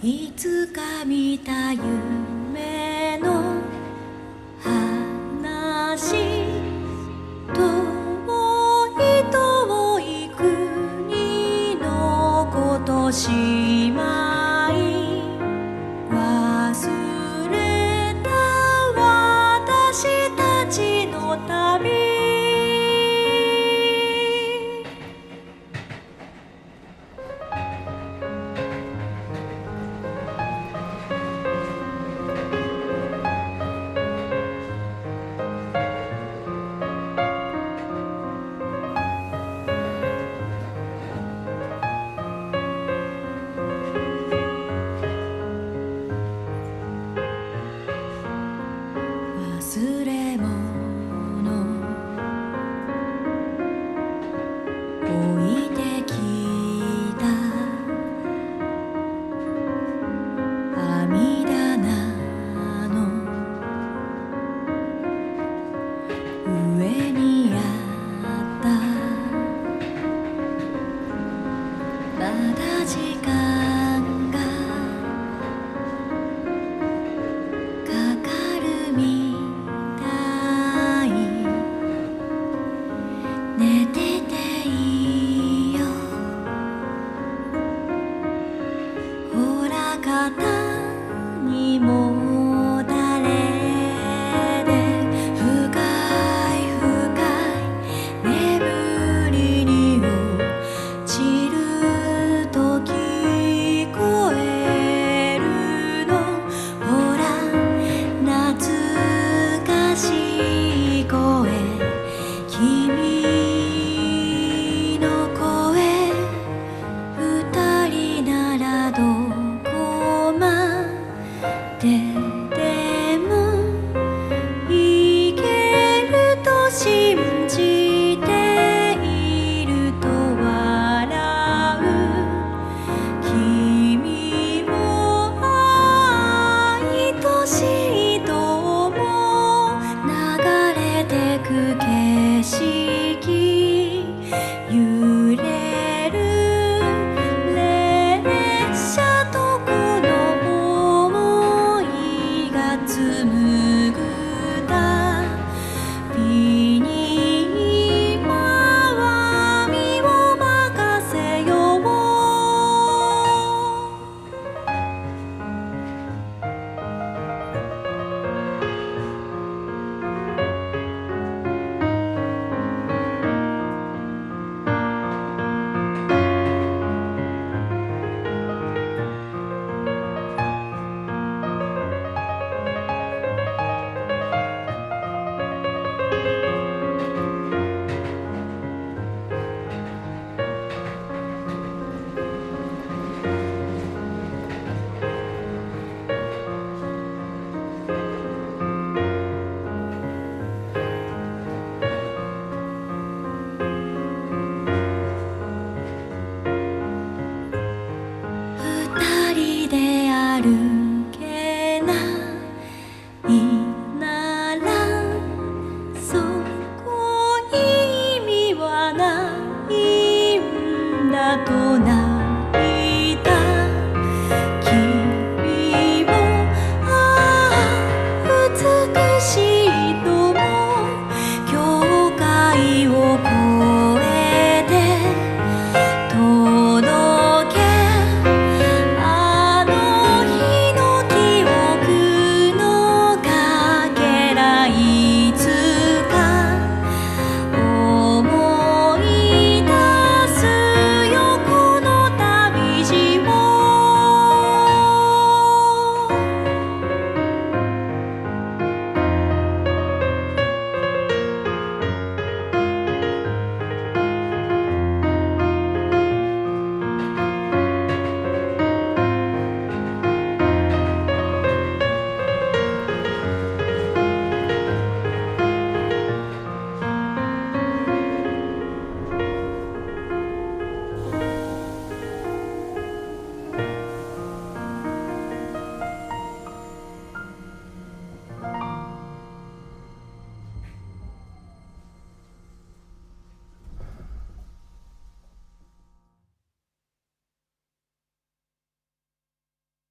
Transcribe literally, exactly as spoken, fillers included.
いつか見た夢の話、遠い遠い国のことしまい、忘れた私たちの旅。忘れ物置いてきた網棚の上にあったまだ時間がかかるみたい、寝てていいよ、ほら肩にもたれで深い深い眠りに落ちると聞こえるの、ほら懐かしい声、君の声、二人ならどこまででも行けると信じていると笑う、君も愛しいと思う、流れてく景色、揺れる列車とこの想いが紡ぐ旅に今は身を任せよう。二人で歩けないならそこに意味はないんだとな。